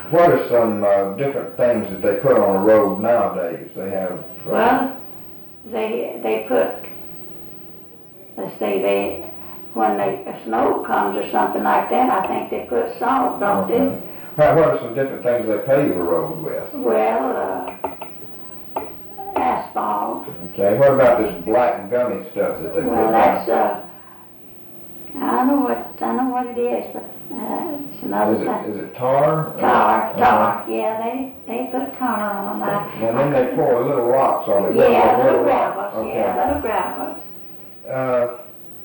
What are some different things that they put on a road nowadays? They have... Well, they put, let's see, when the snow comes or something like that, I think they put salt, don't they? What are some different things they pave a road with? Well, asphalt. Okay, what about this black gummy stuff that they put Well, on? that's, I know what it is, but it's another thing. Is it tar? Tar, yeah, they put tar on that. And then they pour little rocks on it. Yeah, little gravels, okay. little gravels.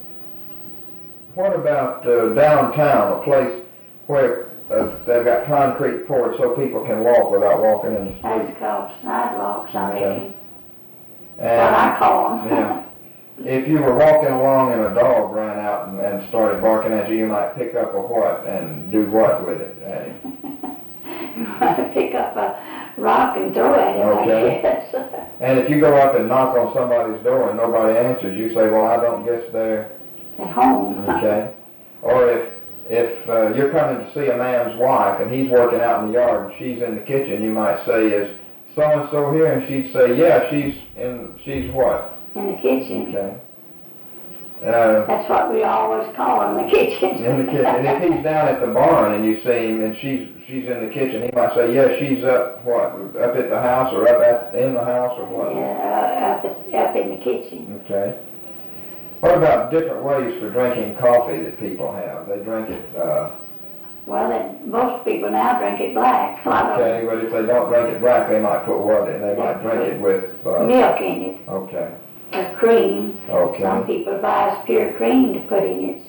What about downtown, a place where they've got concrete poured so people can walk without walking in the street? That's called sidewalks, I reckon. And, what I call them. Yeah. If you were walking along and a dog ran out and started barking at you, you might pick up a what and do what with it at him? Pick up a rock and throw at him, okay. I guess. And if you go up and knock on somebody's door and nobody answers, you say, well, I don't guess they're home. Okay. Or if you're coming to see a man's wife and he's working out in the yard and she's in the kitchen, you might say, is so-and-so here? And she'd say, yeah, she's what? In the kitchen. Okay. That's what we always call him, the kitchen. In the kitchen. And if he's down at the barn and you see him and she's in the kitchen, he might say, yeah, she's up at the house or in the house or what? Yeah, up in the kitchen. Okay. What about different ways for drinking coffee that people have? They drink it... well, most people now drink it black. Okay, but if they don't drink it black, they might put what in? They might drink it with... milk in it. Okay. Or cream. Okay. Some people buy pure cream to put in it.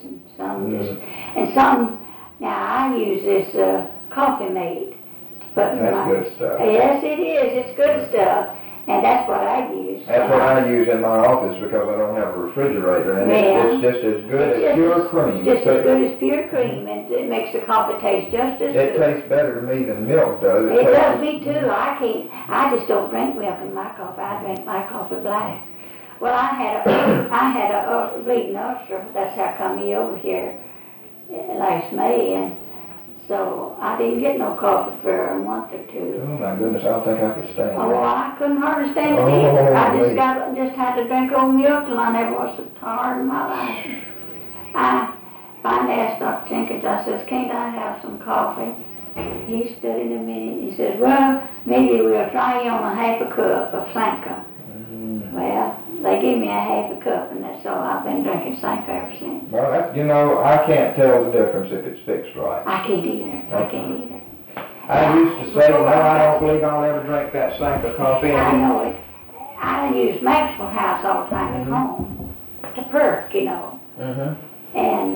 And some... Now, I use this Coffee Mate. That's good stuff. Yes, it is. It's good stuff. And that's what I use. That's what I use in my office because I don't have a refrigerator, and it's just as good as pure cream. Just as good as pure cream, and it makes the coffee taste just as good. It tastes better to me than milk does. It does me too. I just don't drink milk in my coffee. I drink my coffee black. Well, I had a bleeding ulcer. That's how come me over here last May, and so I didn't get no coffee for a month or two. Oh my goodness, I don't think I could stand it. Oh, I couldn't hardly stand it either. I just had to drink old milk till I never was so tired in my life. I finally asked Dr. Jenkins, I says, can't I have some coffee? He stood in a minute, he said, well, maybe we'll try you on a half a cup of Sanka. Well, they gave me a half a cup, and that's all. I've been drinking Sanka ever since. Well, I can't tell the difference if it's fixed right. I can't either. I used to say, no, I don't believe I'll ever drink that Sanka coffee. I know it. I use Maxwell House all the time at home to perk, you know. And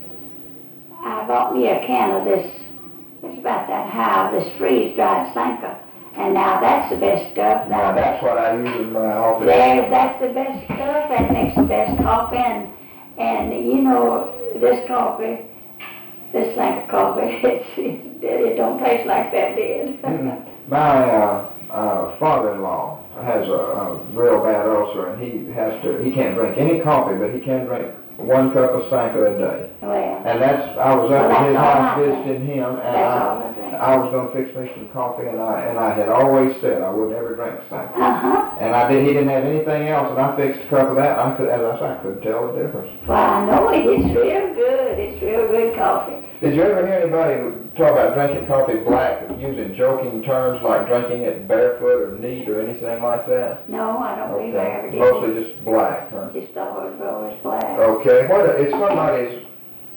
I bought me a can of this, it's about that high, this freeze-dried Sanka. And now that's the best stuff. Now that's what I use in my office. That's the best stuff. That makes the best coffee. And you know, this coffee, this Sanka coffee, it don't taste like that did. My father-in-law has a real bad ulcer, and he can't drink any coffee, but he can drink 1 cup of Sanka a day. Well, and I was up at his house visiting him, and I was going to fix me some coffee, and I had always said I would never drink Sanka. And he didn't have anything else, and I fixed a cup of that, and I couldn't tell the difference. Well, I know it. It's real good. It's real good coffee. Did you ever hear anybody talk about drinking coffee black, using joking terms like drinking it barefoot or neat or anything like that? No, I don't believe I ever did. Mostly just black, huh? Just always black. Okay, if somebody's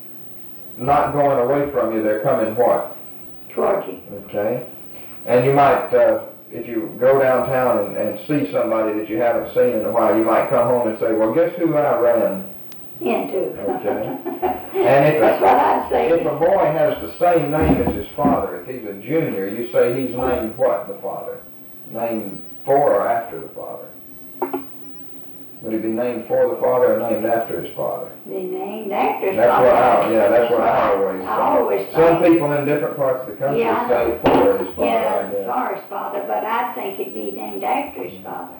not going away from you, they're coming what? Towards you. Okay. And you might, if you go downtown and see somebody that you haven't seen in a while, you might come home and say, well, guess who I ran into? Okay. And that's what I say. If a boy has the same name as his father, if he's a junior, you say he's named what, the father? Named for or after the father? Would he be named for the father or named after his father? Be named after his that's father. That's what I always say. Some people in different parts of the country say for his father. Yeah, for his father, but I think it'd be named after his father.